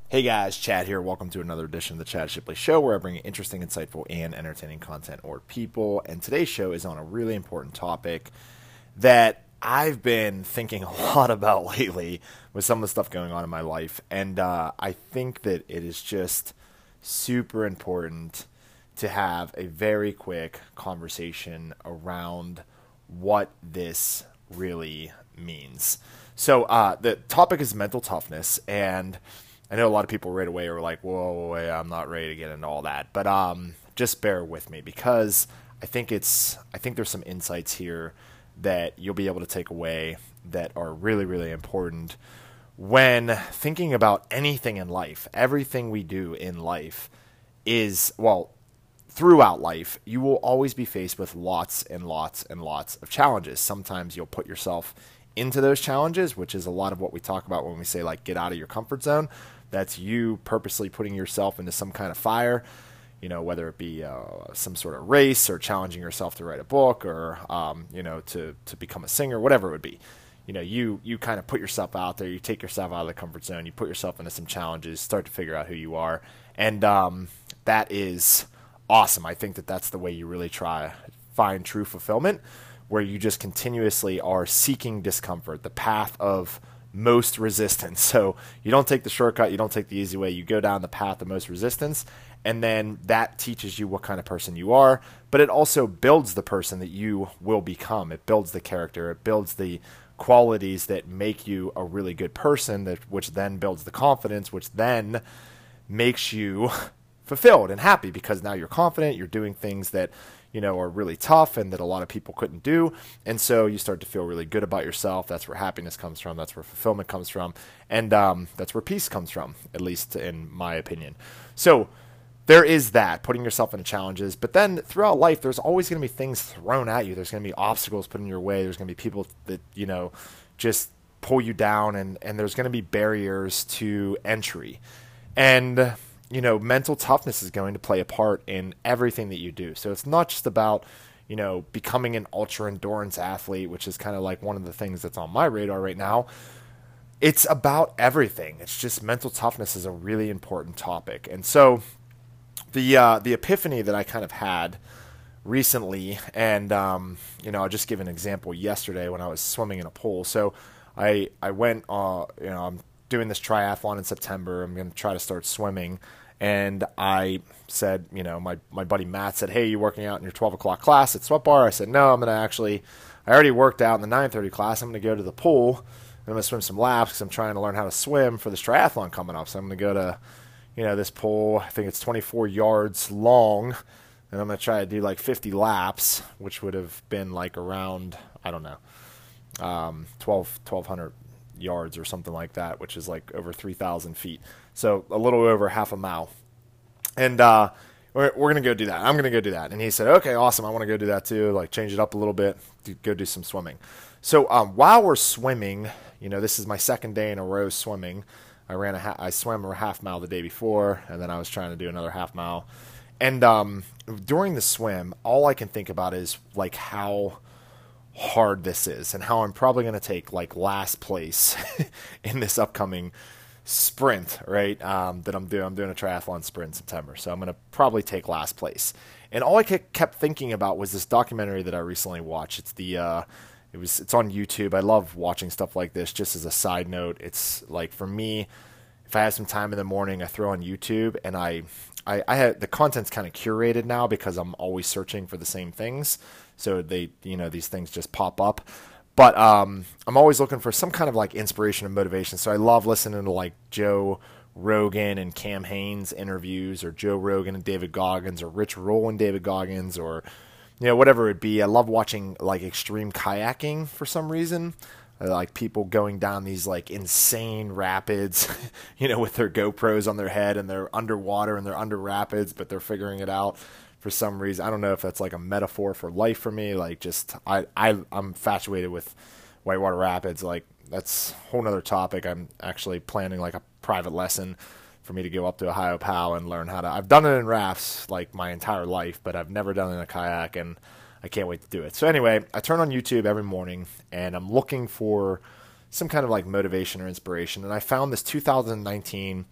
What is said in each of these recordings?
Hey guys, Chad here. Welcome to another edition of the Chad Shipley Show, where I bring you interesting, insightful, and entertaining content or people. And today's show is on a really important topic that I've been thinking a lot about lately with some of the stuff going on in my life. And I think that it is just super important to have a very quick conversation around what this really means. So the topic is mental toughness, and I know a lot of people right away are like, whoa, wait, I'm not ready to get into all that. But just bear with me, because I think there's some insights here that you'll be able to take away that are really, really important when thinking about anything in life. Everything we do in life is, well, throughout life, you will always be faced with lots and lots and lots of challenges. Sometimes you'll put yourself into those challenges, which is a lot of what we talk about when we say, like, get out of your comfort zone. That's you purposely putting yourself into some kind of fire, whether it be some sort of race or challenging yourself to write a book or, to become a singer, whatever it would be. You kind of put yourself out there, you take yourself out of the comfort zone, you put yourself into some challenges, start to figure out who you are. And that is awesome. I think that that's the way you really try to find true fulfillment, where you just continuously are seeking discomfort, the path of most resistance. So you don't take the shortcut, you don't take the easy way, you go down the path of most resistance, and then that teaches you what kind of person you are, but it also builds the person that you will become. It builds the character, it builds the qualities that make you a really good person, which then builds the confidence, which then makes you fulfilled and happy, because now you're confident, you're doing things that are really tough and that a lot of people couldn't do. And so you start to feel really good about yourself. That's where happiness comes from. That's where fulfillment comes from. And that's where peace comes from, at least in my opinion. So there is that, putting yourself into challenges. But then throughout life, there's always going to be things thrown at you. There's going to be obstacles put in your way. There's going to be people that, just pull you down. And there's going to be barriers to entry. And mental toughness is going to play a part in everything that you do. So it's not just about, becoming an ultra endurance athlete, which is kind of like one of the things that's on my radar right now. It's about everything. It's just mental toughness is a really important topic. And so the epiphany that I kind of had recently, and, I'll just give an example yesterday when I was swimming in a pool. So I went, I'm doing this triathlon in September. I'm going to try to start swimming. And I said, my buddy Matt said, hey, you working out in your 12 o'clock class at Sweat Bar? I said, no, I already worked out in the 9:30 class. I'm going to go to the pool. I'm going to swim some laps because I'm trying to learn how to swim for this triathlon coming up. So I'm going to go to, this pool. I think it's 24 yards long. And I'm going to try to do like 50 laps, which would have been like around, I don't know, 1,200 yards or something like that, which is like over 3,000 feet. So a little over half a mile. And we're going to go do that. I'm going to go do that. And he said, okay, awesome. I want to go do that too. Like change it up a little bit, go do some swimming. So while we're swimming, this is my second day in a row swimming. I swam a half mile the day before, and then I was trying to do another half mile. And during the swim, all I can think about is like how hard this is and how I'm probably going to take like last place in this upcoming sprint, right? That I'm doing a triathlon sprint in September. So I'm going to probably take last place. And all I kept thinking about was this documentary that I recently watched. It's on YouTube. I love watching stuff like this. Just as a side note, it's like, for me, if I have some time in the morning, I throw on YouTube, and I had the content's kind of curated now because I'm always searching for the same things. So these things just pop up. But I'm always looking for some kind of like inspiration and motivation. So I love listening to like Joe Rogan and Cam Hanes interviews, or Joe Rogan and David Goggins, or Rich Roll and David Goggins, or whatever it be. I love watching like extreme kayaking for some reason. I like people going down these like insane rapids, with their GoPros on their head, and they're underwater and they're under rapids, but they're figuring it out for some reason. I don't know if that's like a metaphor for life for me. Like, just I'm infatuated with whitewater rapids. Like, that's a whole nother topic. I'm actually planning like a private lesson for me to go up to Ohiopal and learn how to. I've done it in rafts like my entire life, but I've never done it in a kayak, and I can't wait to do it. So anyway, I turn on YouTube every morning, and I'm looking for some kind of like motivation or inspiration. And I found this 2019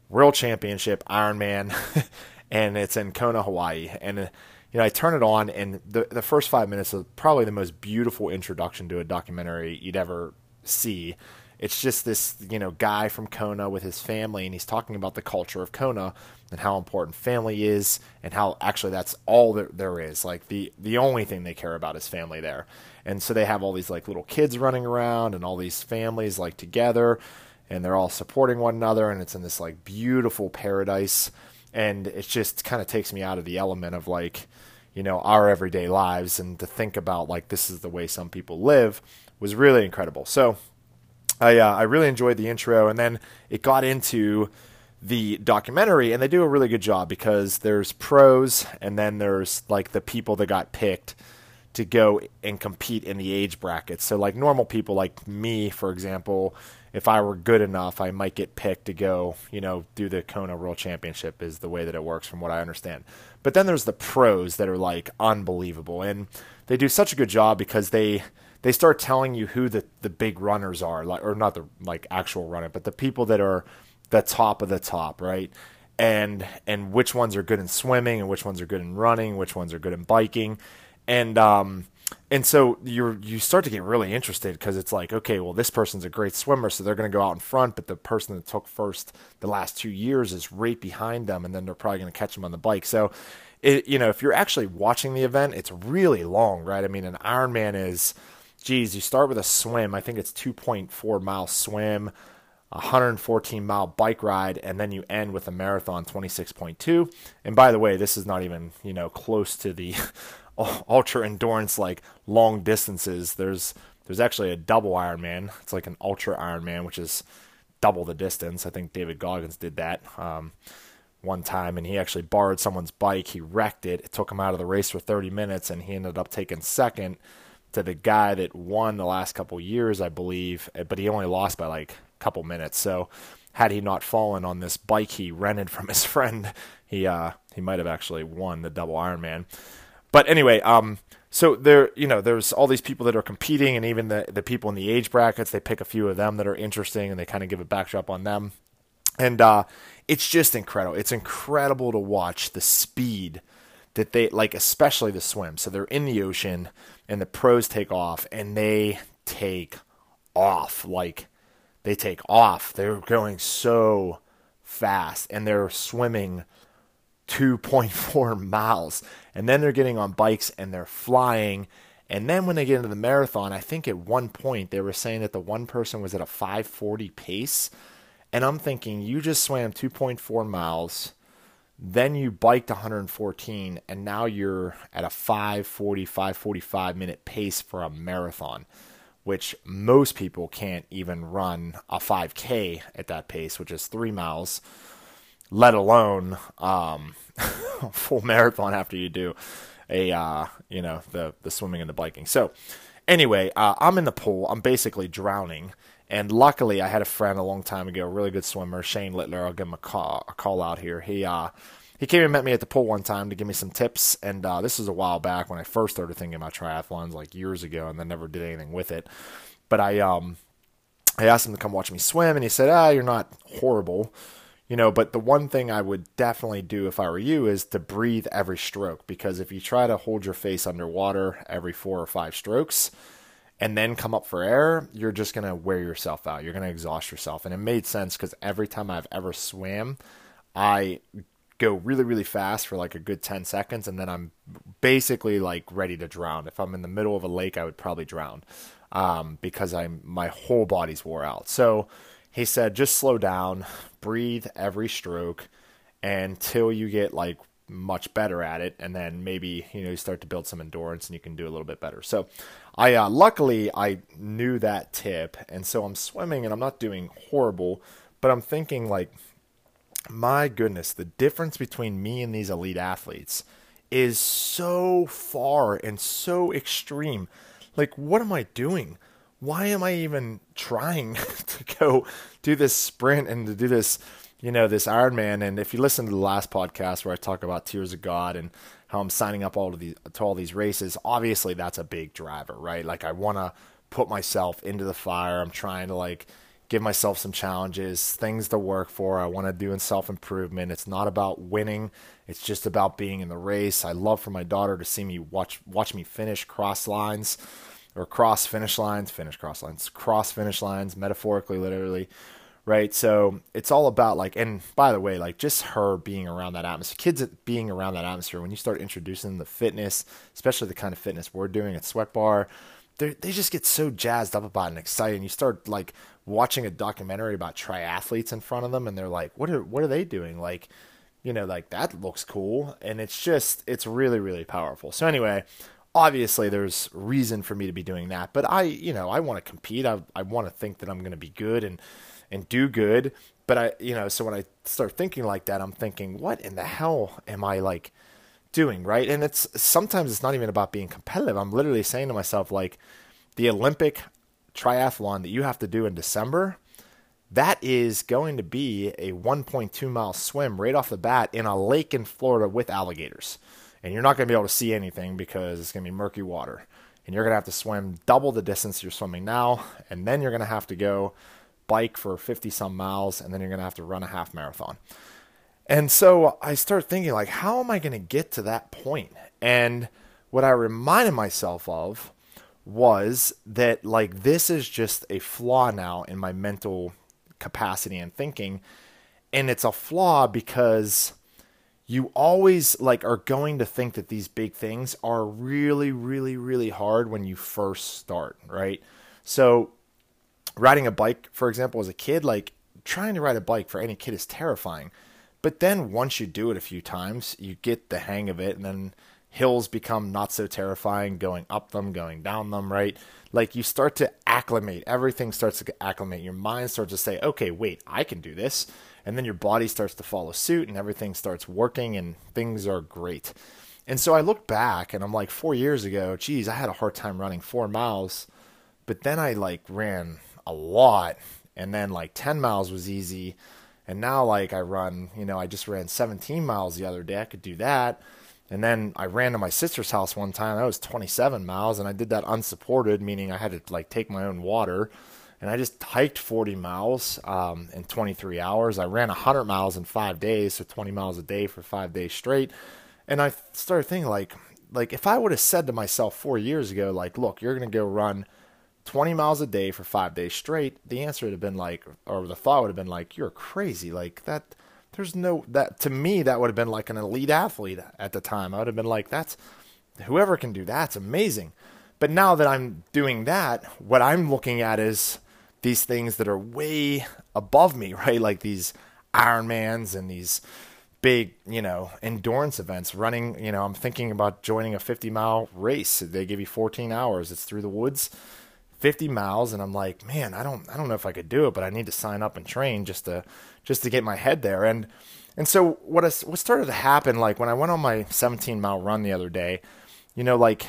World Championship Ironman, and it's in Kona, Hawaii. And I turn it on, and the first 5 minutes is probably the most beautiful introduction to a documentary you'd ever see. It's just this, guy from Kona with his family, and he's talking about the culture of Kona and how important family is, and how actually that's all there is. Like the only thing they care about is family there. And so they have all these like little kids running around, and all these families like together, and they're all supporting one another, and it's in this like beautiful paradise. And it just kind of takes me out of the element of like, our everyday lives, and to think about like this is the way some people live was really incredible. So I really enjoyed the intro, and then it got into the documentary, and they do a really good job because there's pros, and then there's like the people that got picked to go and compete in the age brackets. So like normal people like me, for example, if I were good enough, I might get picked to go, do the Kona World Championship is the way that it works from what I understand. But then there's the pros that are like unbelievable, and they do such a good job because they start telling you who the big runners are, like, or not the like actual runner, but the people that are the top of the top, right? And which ones are good in swimming, and which ones are good in running, which ones are good in biking. And so you start to get really interested because it's like, okay, well, this person's a great swimmer, so they're going to go out in front, but the person that took first the last 2 years is right behind them, and then they're probably going to catch them on the bike. So, if you're actually watching the event, it's really long, right? I mean, an Ironman is, you start with a swim. I think it's 2.4 mile swim, 114 mile bike ride, and then you end with a marathon 26.2. And by the way, this is not even, close to the ultra endurance, like long distances. There's actually a double Ironman. It's like an ultra Ironman, which is double the distance. I think David Goggins did that one time, and he actually borrowed someone's bike. He wrecked it. It took him out of the race for 30 minutes, and he ended up taking second to the guy that won the last couple years, I believe, but he only lost by like a couple minutes. So had he not fallen on this bike he rented from his friend, he might have actually won the double Ironman. But anyway, so there's all these people that are competing, and even the people in the age brackets, they pick a few of them that are interesting, and they kind of give a backdrop on them. And it's just incredible. It's incredible to watch the speed that they, like, especially the swim. So they're in the ocean, and the pros take off, and they take off. Like, they take off. They're going so fast, and they're swimming 2.4 miles. And then they're getting on bikes, and they're flying. And then when they get into the marathon, I think at one point they were saying that the one person was at a 5:40 pace. And I'm thinking, you just swam 2.4 miles, then you biked 114, and now you're at a 5:40, 5:45 minute pace for a marathon, which most people can't even run a 5K at that pace, which is 3 miles, let alone a full marathon after you do the swimming and the biking. So anyway, I'm in the pool. I'm basically drowning. And luckily, I had a friend a long time ago, a really good swimmer, Shane Littler. I'll give him a call out here. He came and met me at the pool one time to give me some tips. And this was a while back when I first started thinking about triathlons, like years ago, and then never did anything with it. But I asked him to come watch me swim, and he said, you're not horrible. But the one thing I would definitely do if I were you is to breathe every stroke, because if you try to hold your face underwater every 4 or 5 strokes and then come up for air, you're just going to wear yourself out. You're going to exhaust yourself. And it made sense because every time I've ever swam, I go really, really fast for like a good 10 seconds, and then I'm basically like ready to drown. If I'm in the middle of a lake, I would probably drown because my whole body's wore out. So he said, just slow down, breathe every stroke until you get like much better at it, and then maybe you start to build some endurance and you can do a little bit better. So luckily I knew that tip, and so I'm swimming and I'm not doing horrible, but I'm thinking like, my goodness, the difference between me and these elite athletes is so far and so extreme. Like, what am I doing? Why am I even trying to go do this sprint and to do this, this Ironman? And if you listen to the last podcast where I talk about Tears of God and how I'm signing up to all these races, obviously that's a big driver, right? Like, I want to put myself into the fire. I'm trying to like give myself some challenges, things to work for. I want to do in self-improvement. It's not about winning. It's just about being in the race. I love for my daughter to see me watch me finish cross lines or cross finish lines, cross finish lines, metaphorically, literally, right? So it's all about like, and by the way, like just her being around that atmosphere, kids being around that atmosphere, when you start introducing them to fitness, especially the kind of fitness we're doing at Sweat Bar, they just get so jazzed up about it and excited. And you start like watching a documentary about triathletes in front of them, and they're like, what are they doing? Like, like that looks cool. And it's really, really powerful. So anyway, obviously there's reason for me to be doing that, but I want to compete. I want to think that I'm going to be good and do good. But so when I start thinking like that, I'm thinking, what in the hell am I like doing, right? And sometimes it's not even about being competitive. I'm literally saying to myself, like, the Olympic triathlon that you have to do in December, that is going to be a 1.2 mile swim right off the bat in a lake in Florida with alligators. And you're not going to be able to see anything because it's going to be murky water. And you're going to have to swim double the distance you're swimming now. And then you're going to have to go bike for 50 some miles. And then you're going to have to run a half marathon. And so I start thinking, like, how am I going to get to that point? And what I reminded myself of was that, like, this is just a flaw now in my mental capacity and thinking. And it's a flaw because you always, like, are going to think that these big things are really, really, really hard when you first start, right? So riding a bike, for example, as a kid, like, trying to ride a bike for any kid is terrifying. But then once you do it a few times, you get the hang of it, and then hills become not so terrifying, going up them, going down them, right? Like, you start to acclimate. Everything starts to acclimate. Your mind starts to say, okay, wait, I can do this. And then your body starts to follow suit, and everything starts working, and things are great. And so I look back, and I'm like, 4 years ago, geez, I had a hard time running 4 miles. But then I, like, ran a lot, and then, like, 10 miles was easy. And now, like, I run, I just ran 17 miles the other day. I could do that. And then I ran to my sister's house one time. That was 27 miles, and I did that unsupported, meaning I had to, like, take my own water. And I just hiked 40 miles in 23 hours. I ran 100 miles in 5 days, so 20 miles a day for 5 days straight. And I started thinking, like if I would have said to myself 4 years ago, like, look, you're going to go run 20 miles a day for 5 days straight, the answer would have been like, or the thought would have been like, you're crazy. Like, that, to me, that would have been like an elite athlete at the time. I would have been like, whoever can do that's amazing. But now that I'm doing that, what I'm looking at is these things that are way above me, right? Like these Ironmans and these big, endurance events running, I'm thinking about joining a 50-mile race. They give you 14 hours. It's through the woods. 50 miles, and I'm like, man, I don't know if I could do it, but I need to sign up and train just to get my head there. And so what started to happen, like when I went on my 17-mile run the other day, like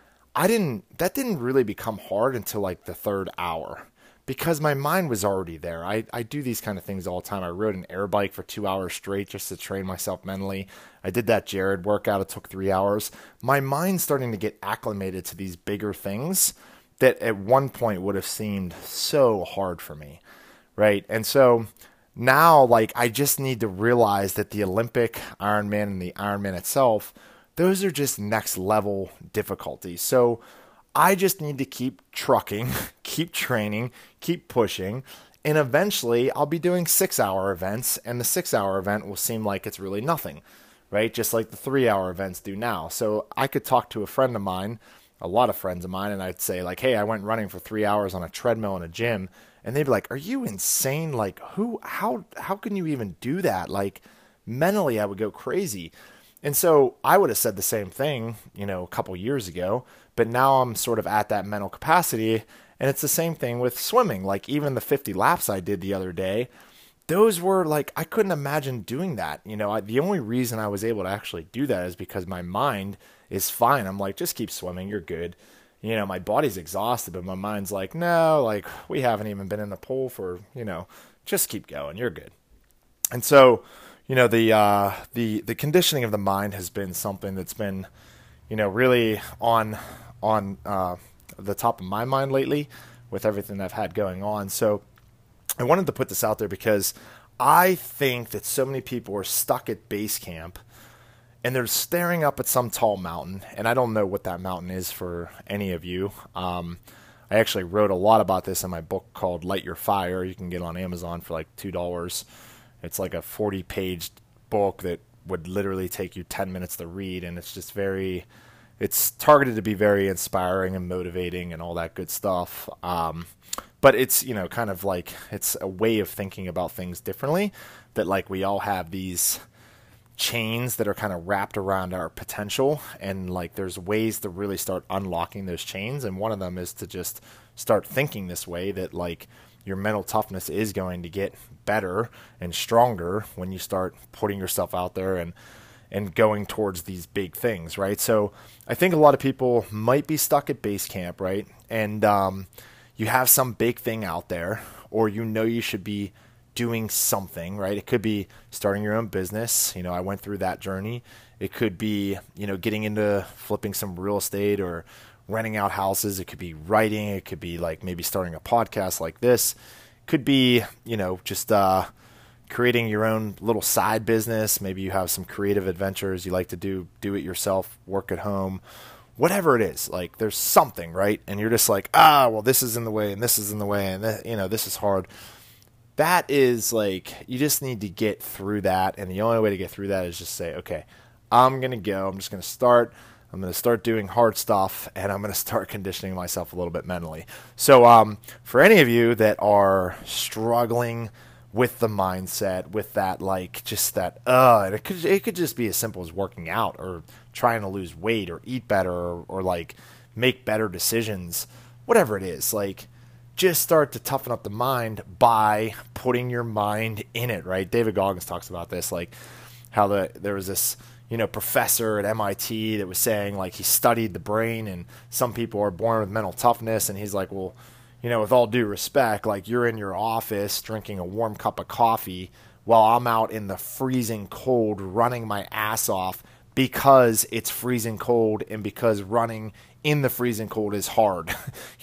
that didn't really become hard until like the third hour, because my mind was already there. I do these kind of things all the time. I rode an air bike for 2 hours straight just to train myself mentally. I did that Jared workout. It took 3 hours. My mind's starting to get acclimated to these bigger things that at one point would have seemed so hard for me, right? And so now, like, I just need to realize that the Olympic Ironman and the Ironman itself, those are just next level difficulties. So I just need to keep trucking, keep training, keep pushing, and eventually I'll be doing 6-hour events, and the 6-hour event will seem like it's really nothing, right? Just like the 3-hour events do now. So I could talk to a lot of friends of mine, and I'd say, like, hey, I went running for 3 hours on a treadmill in a gym, and they'd be like, are you insane? Like, how can you even do that? Like, mentally, I would go crazy. And so I would have said the same thing, a couple years ago, but now I'm sort of at that mental capacity, and it's the same thing with swimming. Like, even the 50 laps I did the other day, those were like, I couldn't imagine doing that. The only reason I was able to actually do that is because my mind is fine. I'm like, just keep swimming. You're good. My body's exhausted, but my mind's like, no, like, we haven't even been in the pool for, just keep going. You're good. And so, the conditioning of the mind has been something that's been, really on the top of my mind lately with everything I've had going on. So I wanted to put this out there because I think that so many people are stuck at base camp and they're staring up at some tall mountain, and I don't know what that mountain is for any of you. I actually wrote a lot about this in my book called Light Your Fire. You can get it on Amazon for like $2. It's like a 40-page book that would literally take you 10 minutes to read, and it's targeted to be very inspiring and motivating and all that good stuff. But it's, kind of like, it's a way of thinking about things differently, that like we all have these chains that are kind of wrapped around our potential, and like there's ways to really start unlocking those chains, and one of them is to just start thinking this way, that like your mental toughness is going to get better and stronger when you start putting yourself out there and going towards these big things, right? So I think a lot of people might be stuck at base camp, right? And you have some big thing out there, or you should be doing something, right? It could be starting your own business. I went through that journey. It could be, getting into flipping some real estate or renting out houses. It could be writing. It could be like maybe starting a podcast like this. It could be, just creating your own little side business. Maybe you have some creative adventures you like to do it yourself, work at home, whatever it is. Like there's something, right? And you're just like, well, this is in the way and this is in the way, and this is hard. That is like, you just need to get through that. And the only way to get through that is just say, okay, I'm going to go. I'm just going to start. I'm going to start doing hard stuff, and I'm going to start conditioning myself a little bit mentally. So for any of you that are struggling with the mindset, with that, like just that, and it could just be as simple as working out or trying to lose weight or eat better or like make better decisions, whatever it is, like, just start to toughen up the mind by putting your mind in it, right? David Goggins talks about this, like how there was this, professor at MIT that was saying like he studied the brain, and some people are born with mental toughness, and he's like, well, with all due respect, like you're in your office drinking a warm cup of coffee while I'm out in the freezing cold running my ass off because it's freezing cold and because running in the freezing cold is hard,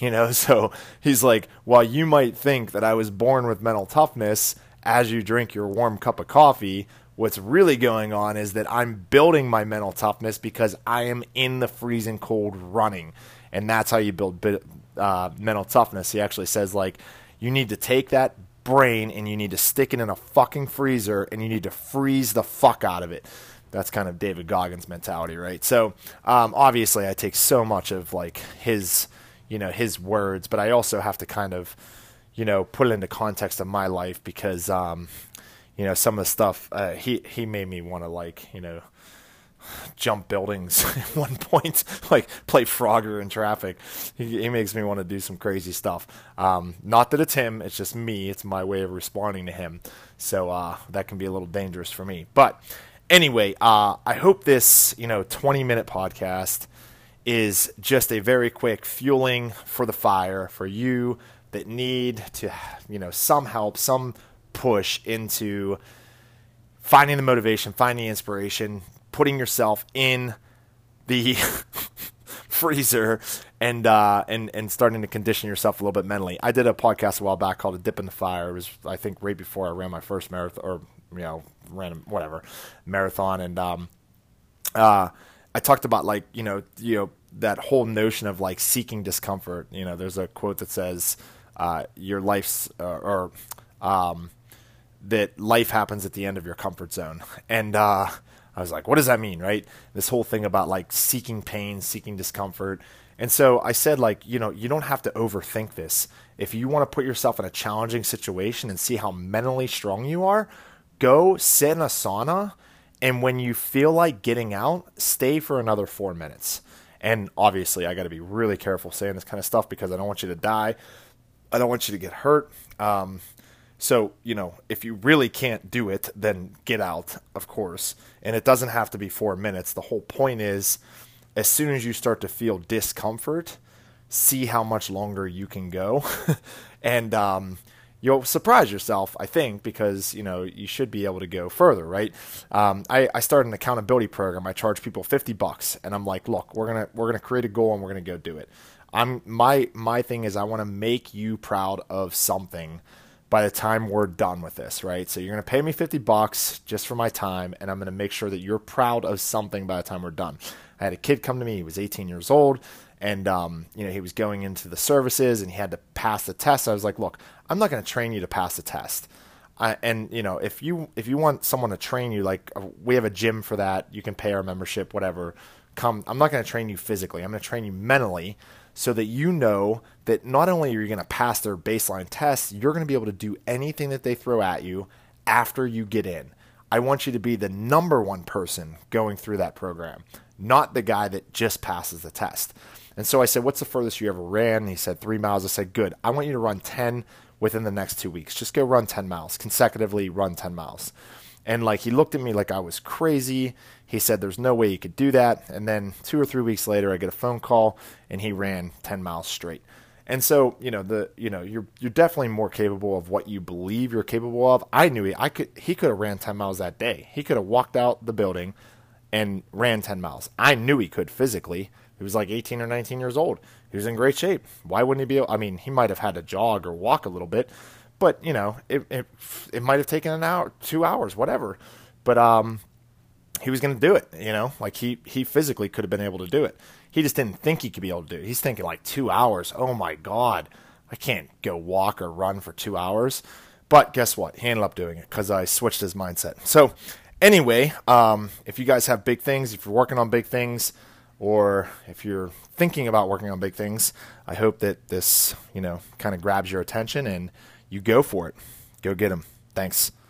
So he's like, while you might think that I was born with mental toughness as you drink your warm cup of coffee, what's really going on is that I'm building my mental toughness because I am in the freezing cold running. And that's how you build mental toughness. He actually says, like, you need to take that brain and you need to stick it in a fucking freezer and you need to freeze the fuck out of it. That's kind of David Goggins' mentality, right? So obviously I take so much of like his words, but I also have to kind of, put it into context of my life because, some of the stuff he made me want to like, jump buildings at one point, like play Frogger in traffic. He makes me want to do some crazy stuff. Not that it's him, it's just me. It's my way of responding to him. So that can be a little dangerous for me. But anyway, I hope this, 20-minute podcast is just a very quick fueling for the fire for you that need to, some help, some push into finding the motivation, finding the inspiration, putting yourself in the freezer and starting to condition yourself a little bit mentally. I did a podcast a while back called A Dip in the Fire. It was, I think, right before I ran my first marathon, or marathon, and I talked about like that whole notion of like seeking discomfort. There's a quote that says your life's that life happens at the end of your comfort zone, and I was like, what does that mean, right? This whole thing about like seeking pain, seeking discomfort. And so I said, like, you don't have to overthink this. If you want to put yourself in a challenging situation and see how mentally strong you are, go sit in a sauna, and when you feel like getting out, stay for another 4 minutes. And obviously, I got to be really careful saying this kind of stuff because I don't want you to die. I don't want you to get hurt. So, if you really can't do it, then get out, of course. And it doesn't have to be 4 minutes. The whole point is, as soon as you start to feel discomfort, see how much longer you can go. And you'll surprise yourself, I think, because, you should be able to go further, right? I started an accountability program. I charge people $50, and I'm like, look, we're gonna create a goal and we're gonna go do it. My thing is I want to make you proud of something by the time we're done with this, right? So you're going to pay me $50 just for my time, and I'm going to make sure that you're proud of something by the time we're done. I had a kid come to me. He was 18 years old, and he was going into the services, and he had to pass the test. I was like, look, I'm not going to train you to pass the test. If you want someone to train you, like we have a gym for that, you can pay our membership, whatever. I'm not going to train you physically. I'm going to train you mentally, so that you know that not only are you going to pass their baseline tests, you're going to be able to do anything that they throw at you after you get in. I want you to be the number one person going through that program, not the guy that just passes the test. And so I said, what's the furthest you ever ran? And he said 3 miles. I said, good. I want you to run 10 within the next 2 weeks. Just go run 10 miles, consecutively run 10 miles. And he looked at me like I was crazy. He said, there's no way you could do that. And then 2 or 3 weeks later, I get a phone call and he ran 10 miles straight. And so, you're definitely more capable of what you believe you're capable of. I knew he could have ran 10 miles that day. He could have walked out the building and ran 10 miles. I knew he could physically. He was like 18 or 19 years old. He was in great shape. Why wouldn't he be able? I mean, he might have had to jog or walk a little bit, but it might have taken an hour, 2 hours, whatever. But he was going to do it. He physically could have been able to do it. He just didn't think he could be able to do it. He's thinking 2 hours. Oh my God, I can't go walk or run for 2 hours. But guess what? He ended up doing it because I switched his mindset. So anyway, if you guys have big things, if you're working on big things, or if you're thinking about working on big things, I hope that this, kind of grabs your attention and you go for it. Go get them. Thanks.